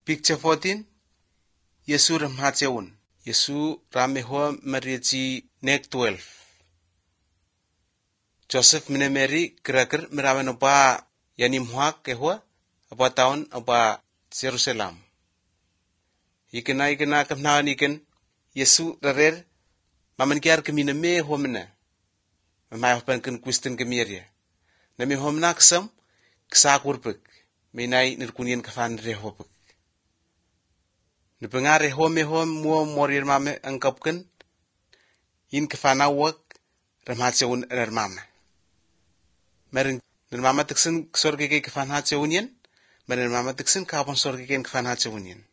Picture 14. Yesu ramhatseun. Yesu ramehua mariachi nek 12. Joseph mine Mary kira-kir mirawen oba yanim huak kehua oba taon oba Jerusalem. Ikena kamnawan iken Yesu rarer maman kiar kemina me homna. Mamay hopan ken kwisten kemiria. Nami homna ksam ksakurpek. Minay nirkunien kafan rehopek. Nipengare home muo morir mame angkapken in kafana wak ramhatseun mama. Merin mama teksen sorge ke kafan hatseunien, merin mama teksen kapon sorge ke kafan hatseunien.